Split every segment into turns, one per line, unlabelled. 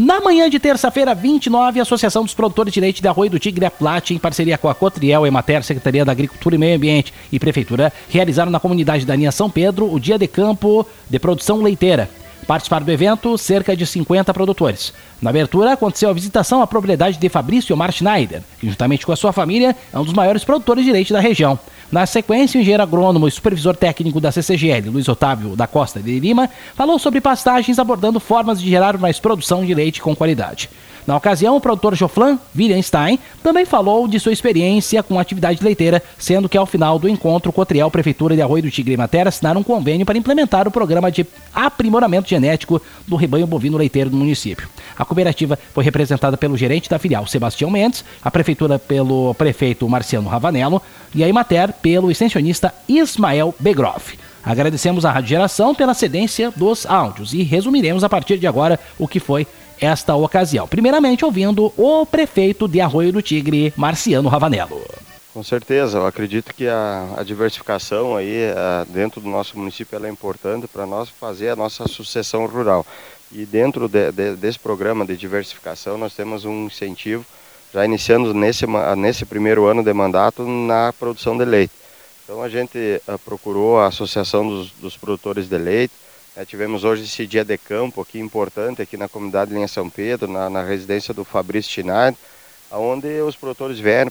Na manhã de terça-feira, 29, a Associação dos Produtores de Leite de Arroio do Tigre, a Plat, em parceria com a Cotriel, Emater, Secretaria da Agricultura e Meio Ambiente e Prefeitura, realizaram na comunidade da linha São Pedro o Dia de Campo de Produção Leiteira. Participaram do evento cerca de 50 produtores. Na abertura, aconteceu a visitação à propriedade de Fabrício Omar Schneider, que juntamente com a sua família é um dos maiores produtores de leite da região. Na sequência, o engenheiro agrônomo e supervisor técnico da CCGL, Luiz Otávio da Costa de Lima, falou sobre pastagens, abordando formas de gerar mais produção de leite com qualidade. Na ocasião, o produtor Joflan Williamstein também falou de sua experiência com a atividade leiteira, sendo que ao final do encontro, Cotriel, Prefeitura de Arroio do Tigre e Emater assinaram um convênio para implementar o programa de aprimoramento genético do rebanho bovino leiteiro do município. A cooperativa foi representada pelo gerente da filial, Sebastião Mendes, a Prefeitura pelo prefeito Marciano Ravanello e a Emater pelo extensionista Ismael Begroff. Agradecemos à Rádio Geração pela cedência dos áudios e resumiremos a partir de agora o que foi esta ocasião. Primeiramente, ouvindo o prefeito de Arroio do Tigre, Marciano Ravanello.
Com certeza, eu acredito que a diversificação aí dentro do nosso município ela é importante para nós fazer a nossa sucessão rural. E dentro desse programa de diversificação nós temos um incentivo, já iniciando nesse primeiro ano de mandato, na produção de leite. Então a gente procurou a Associação dos Produtores de Leite. Tivemos hoje esse dia de campo aqui importante, aqui na comunidade Linha São Pedro, na residência do Fabrício Schneider, onde os produtores vieram,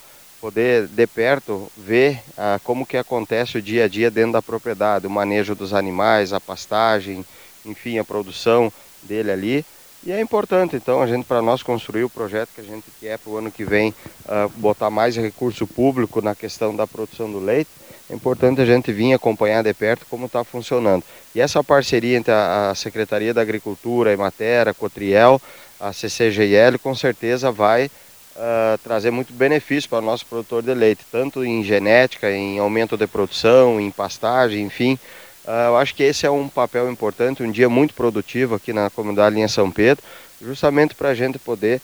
poder de perto ver como que acontece o dia a dia dentro da propriedade, o manejo dos animais, a pastagem, enfim, a produção dele ali. E é importante, então, para nós construir o projeto que a gente quer para o ano que vem, botar mais recurso público na questão da produção do leite. É importante a gente vir acompanhar de perto como está funcionando. E essa parceria entre a Secretaria da Agricultura, a Emater, a Cotriel, a CCGL, com certeza vai trazer muito benefício para o nosso produtor de leite, tanto em genética, em aumento de produção, em pastagem, enfim. Eu acho que esse é um papel importante, um dia muito produtivo aqui na comunidade Linha São Pedro, justamente para a gente poder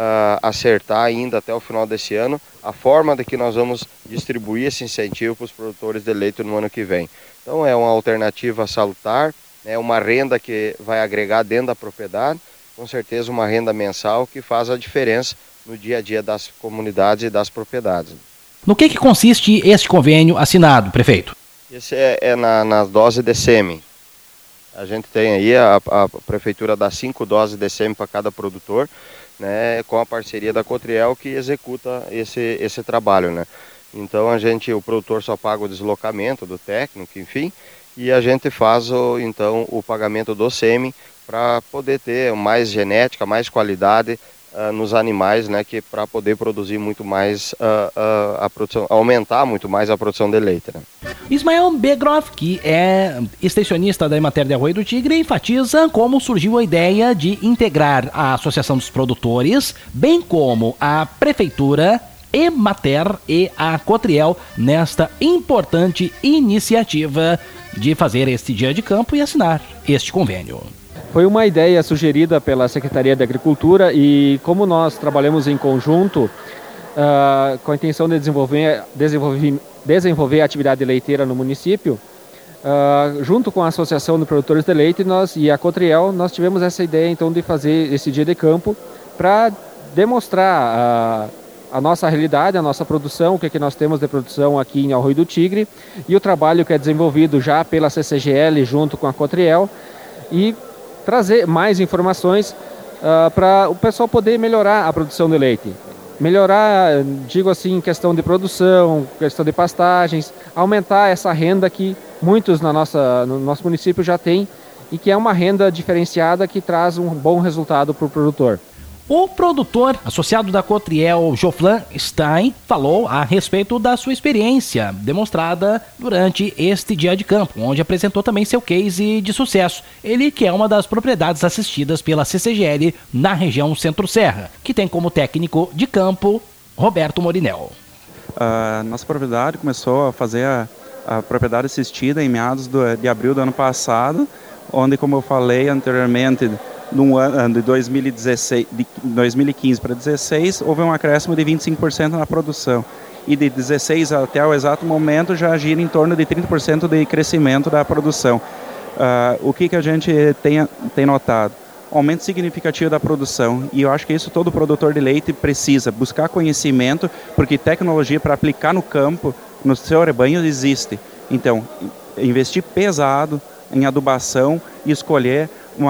acertar ainda até o final desse ano a forma de que nós vamos distribuir esse incentivo para os produtores de leite no ano que vem. Então é uma alternativa salutar, é uma renda que vai agregar dentro da propriedade, com certeza uma renda mensal que faz a diferença no dia a dia das comunidades e das propriedades.
No que consiste este convênio assinado, prefeito?
Esse é na dose de sêmen. A gente tem aí, a prefeitura dá 5 doses de sêmen para cada produtor, né, com a parceria da Cotriel que executa esse trabalho, né? Então o produtor só paga o deslocamento do técnico, enfim, e a gente faz o pagamento do sêmen para poder ter mais genética, mais qualidade nos animais, né, que para poder produzir muito mais a produção, aumentar muito mais a produção de leite, né?
Ismael Begroff, que é extensionista da Emater de Arroio do Tigre, enfatiza como surgiu a ideia de integrar a Associação dos Produtores, bem como a Prefeitura, Emater e a Cotriel nesta importante iniciativa de fazer este dia de campo e assinar este convênio.
Foi uma ideia sugerida pela Secretaria da Agricultura e como nós trabalhamos em conjunto com a intenção de desenvolver a atividade leiteira no município, junto com a Associação de Produtores de Leite e a Cotriel, nós tivemos essa ideia então de fazer esse dia de campo para demonstrar a nossa realidade, a nossa produção, o que nós temos de produção aqui em Arroio do Tigre e o trabalho que é desenvolvido já pela CCGL junto com a Cotriel e trazer mais informações para o pessoal poder melhorar a produção de leite. Melhorar, digo assim, questão de produção, questão de pastagens, aumentar essa renda que muitos no nosso município já têm e que é uma renda diferenciada que traz um bom resultado para o produtor.
O produtor associado da Cotriel, Joflan Stein, falou a respeito da sua experiência demonstrada durante este dia de campo, onde apresentou também seu case de sucesso. Ele que é uma das propriedades assistidas pela CCGL na região Centro-Serra, que tem como técnico de campo Roberto Morinel.
A nossa propriedade começou a fazer a propriedade assistida em meados de abril do ano passado, onde, como eu falei anteriormente, no ano de 2015 para 2016, houve um acréscimo de 25% na produção. E de 2016 até o exato momento já gira em torno de 30% de crescimento da produção. O que a gente tem notado? aumento significativo da produção. E eu acho que isso todo produtor de leite precisa, buscar conhecimento, porque tecnologia para aplicar no campo, no seu rebanho, existe. Então, investir pesado em adubação e escolher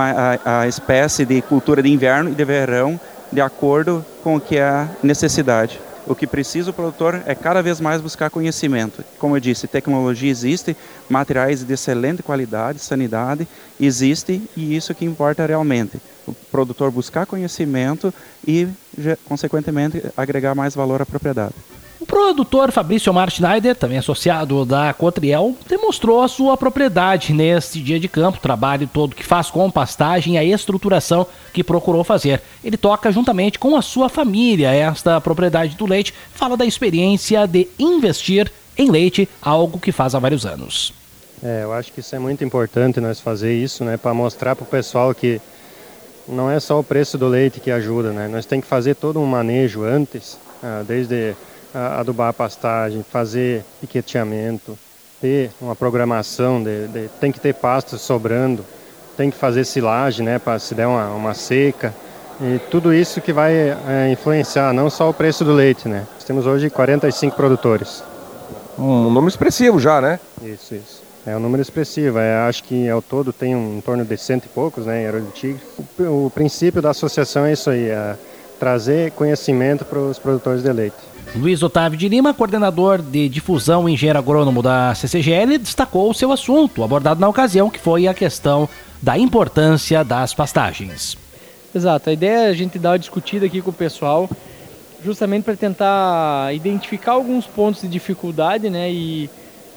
a espécie de cultura de inverno e de verão de acordo com o que é a necessidade. O que precisa o produtor é cada vez mais buscar conhecimento. Como eu disse, tecnologia existe, materiais de excelente qualidade, sanidade existe, e isso que importa realmente. O produtor buscar conhecimento e, consequentemente, agregar mais valor à propriedade.
O produtor Fabrício Omar Schneider, também associado da Cotriel, demonstrou a sua propriedade neste dia de campo, o trabalho todo que faz com pastagem e a estruturação que procurou fazer. Ele toca juntamente com a sua família esta propriedade do leite, fala da experiência de investir em leite, algo que faz há vários anos.
Eu acho que isso é muito importante nós fazer isso, né, para mostrar para o pessoal que não é só o preço do leite que ajuda, né? Nós temos que fazer todo um manejo antes, desde adubar a pastagem, fazer piqueteamento, ter uma programação, tem que ter pasto sobrando, tem que fazer silagem, né, para se der uma seca, e tudo isso que vai influenciar não só o preço do leite, né. Nós temos hoje 45 produtores.
Um número expressivo já, né?
Isso. É um número expressivo, acho que ao todo tem em torno de 100 e poucos, né, em Arroio do Tigre. O princípio da associação é isso aí, trazer conhecimento para os produtores de leite.
Luiz Otávio de Lima, coordenador de difusão e engenheiro agrônomo da CCGL, destacou o seu assunto, abordado na ocasião, que foi a questão da importância das pastagens.
Exato, a ideia é a gente dar uma discutida aqui com o pessoal, justamente para tentar identificar alguns pontos de dificuldade, né, e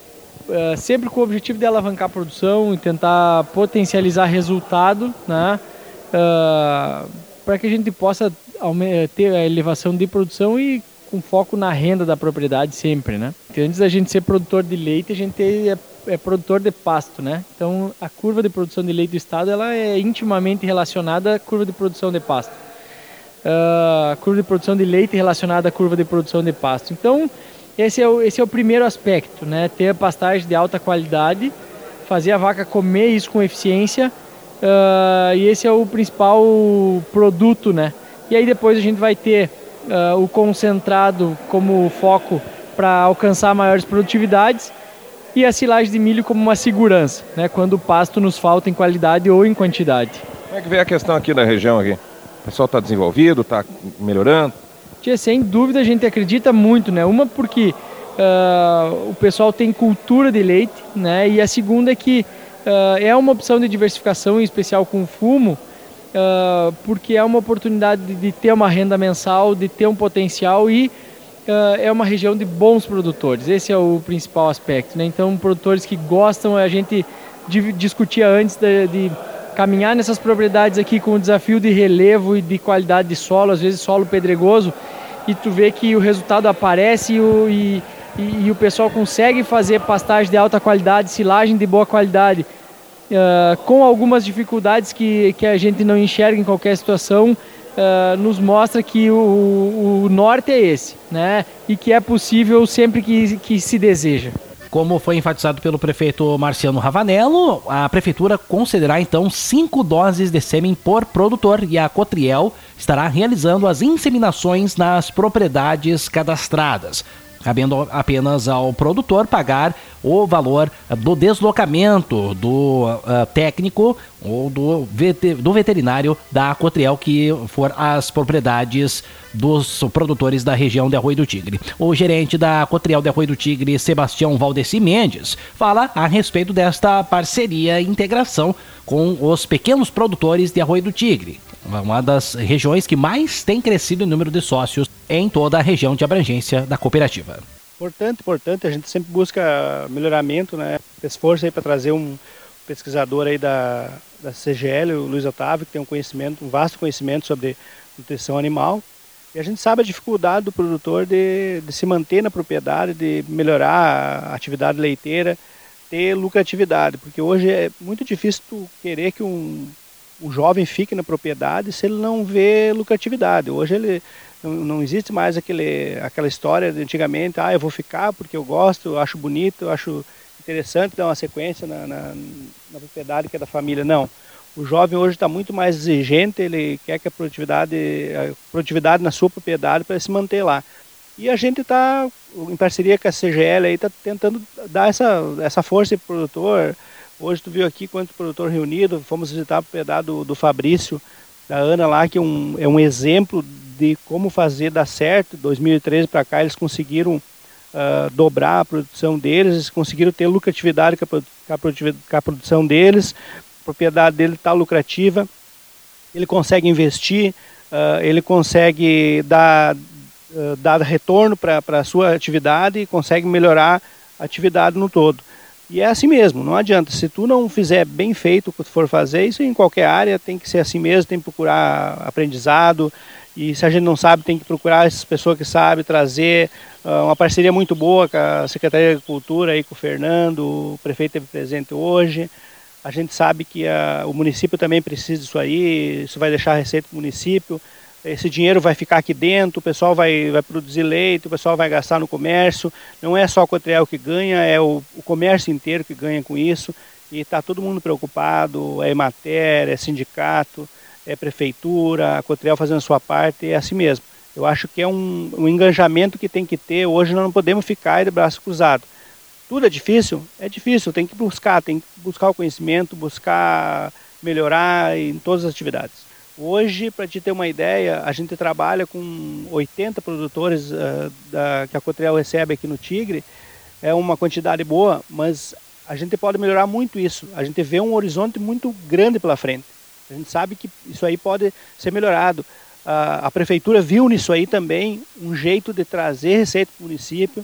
sempre com o objetivo de alavancar a produção e tentar potencializar resultado, né, para que a gente possa ter a elevação de produção e com foco na renda da propriedade sempre, né? Porque antes da gente ser produtor de leite, a gente é produtor de pasto, né? Então, a curva de produção de leite do estado, ela é intimamente relacionada à curva de produção de pasto. A curva de produção de leite relacionada à curva de produção de pasto. Então, esse é o primeiro aspecto, né? Ter pastagem de alta qualidade, fazer a vaca comer isso com eficiência, e esse é o principal produto, né? E aí depois a gente vai ter o concentrado como foco para alcançar maiores produtividades e a silagem de milho como uma segurança, né, quando o pasto nos falta em qualidade ou em quantidade.
Como é que vem a questão aqui na região? Aqui? O pessoal está desenvolvido, está melhorando?
Sem dúvida a gente acredita muito, né? Uma porque o pessoal tem cultura de leite, né? E a segunda é que é uma opção de diversificação, em especial com fumo, porque é uma oportunidade de ter uma renda mensal, de ter um potencial e é uma região de bons produtores. Esse é o principal aspecto, né? Então, produtores que gostam, a gente discutia antes de caminhar nessas propriedades aqui com o desafio de relevo e de qualidade de solo, às vezes solo pedregoso, e tu vê que o resultado aparece e o pessoal consegue fazer pastagem de alta qualidade, silagem de boa qualidade, com algumas dificuldades que a gente não enxerga em qualquer situação, nos mostra que o norte é esse, né? E que é possível sempre que se deseja.
Como foi enfatizado pelo prefeito Marciano Ravanello, a prefeitura concederá então 5 doses de sêmen por produtor e a Cotriel estará realizando as inseminações nas propriedades cadastradas, cabendo apenas ao produtor pagar o valor do deslocamento do técnico ou do veterinário da Cotriel que for às propriedades dos produtores da região de Arroio do Tigre. O gerente da Cotriel de Arroio do Tigre, Sebastião Valdeci Mendes, fala a respeito desta parceria e integração com os pequenos produtores de Arroio do Tigre, uma das regiões que mais tem crescido em número de sócios em toda a região de abrangência da cooperativa.
Importante, a gente sempre busca melhoramento, né? Esforço aí para trazer um pesquisador aí da CGL, o Luiz Otávio, que tem um vasto conhecimento sobre nutrição animal. E a gente sabe a dificuldade do produtor de se manter na propriedade, de melhorar a atividade leiteira, ter lucratividade, porque hoje é muito difícil tu querer que um jovem fique na propriedade se ele não vê lucratividade. Hoje ele não existe mais aquela história de antigamente, eu vou ficar porque eu gosto, eu acho bonito, eu acho interessante dar uma sequência na propriedade que é da família. Não. O jovem hoje está muito mais exigente, ele quer que a produtividade na sua propriedade para se manter lá. E a gente está, em parceria com a CGL, está tentando dar essa força para o produtor. Hoje tu viu aqui quanto produtor reunido, fomos visitar a propriedade do Fabrício, da Ana lá, que é um exemplo de como fazer dar certo. 2013 para cá eles conseguiram dobrar a produção deles, eles conseguiram ter lucratividade com a produção deles. A propriedade dele está lucrativa, ele consegue investir, ele consegue dar retorno para a sua atividade e consegue melhorar a atividade no todo. E é assim mesmo, não adianta, se tu não fizer bem feito o que tu for fazer, isso em qualquer área tem que ser assim mesmo, tem que procurar aprendizado, e se a gente não sabe, tem que procurar essas pessoas que sabem, trazer uma parceria muito boa com a Secretaria de Agricultura, aí com o Fernando, o prefeito esteve presente hoje. A gente sabe que o município também precisa disso aí, isso vai deixar a receita do município, esse dinheiro vai ficar aqui dentro, o pessoal vai produzir leite, o pessoal vai gastar no comércio, não é só a Cotriel que ganha, é o comércio inteiro que ganha com isso, e está todo mundo preocupado, é Emater, é sindicato, é prefeitura, a Cotriel fazendo a sua parte, é assim mesmo. Eu acho que é um engajamento que tem que ter, hoje nós não podemos ficar de braço cruzado. Tudo é difícil, tem que buscar o conhecimento, buscar melhorar em todas as atividades. Hoje, para te ter uma ideia, a gente trabalha com 80 produtores que a Cotriel recebe aqui no Tigre, é uma quantidade boa, mas a gente pode melhorar muito isso, a gente vê um horizonte muito grande pela frente, a gente sabe que isso aí pode ser melhorado. A prefeitura viu nisso aí também um jeito de trazer receita para o município,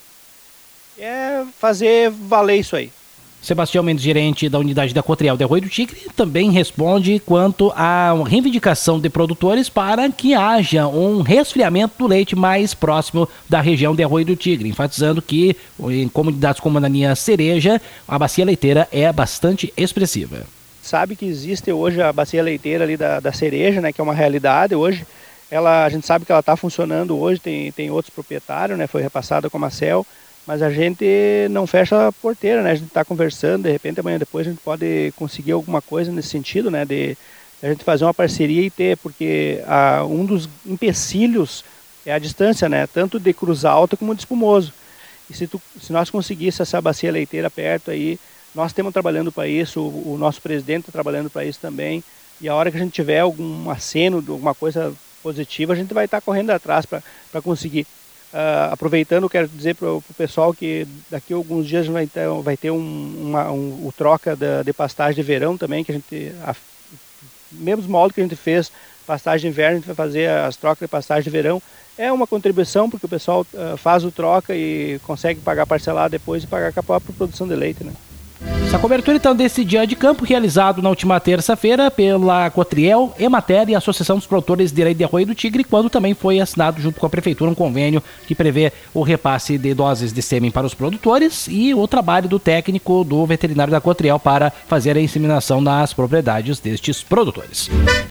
é fazer valer isso aí.
Sebastião Mendes, gerente da unidade da Cotriel de Arroio do Tigre, também responde quanto à reivindicação de produtores para que haja um resfriamento do leite mais próximo da região de Arroio do Tigre, enfatizando que em comunidades como a linha Cereja, a bacia leiteira é bastante expressiva.
Sabe que existe hoje a bacia leiteira ali da Cereja, né, que é uma realidade hoje. A gente sabe que ela está funcionando hoje, tem outros proprietários, né, foi repassada com a Macel, mas a gente não fecha a porteira, né? A gente está conversando, de repente amanhã depois a gente pode conseguir alguma coisa nesse sentido, né? De a gente fazer uma parceria e ter, porque um dos empecilhos é a distância, né? Tanto de Cruz Alta como de Espumoso. E se nós conseguíssemos essa bacia leiteira perto aí, nós estamos trabalhando para isso, o nosso presidente está trabalhando para isso também, e a hora que a gente tiver algum aceno, alguma coisa positiva, a gente vai estar correndo atrás para conseguir. Aproveitando, quero dizer para o pessoal que daqui a alguns dias vai ter o troca de pastagem de verão também, que a gente, mesmo molde que a gente fez pastagem de inverno, a gente vai fazer as trocas de pastagem de verão. É uma contribuição, porque o pessoal faz o troca e consegue pagar parcelado depois e pagar com a própria produção de leite, né?
Essa cobertura, então, desse dia de campo, realizado na última terça-feira pela Cotriel, Emater e a Associação dos Produtores de Leite de Arroio do Tigre, quando também foi assinado junto com a Prefeitura um convênio que prevê o repasse de doses de sêmen para os produtores e o trabalho do técnico do veterinário da Cotriel para fazer a inseminação nas propriedades destes produtores.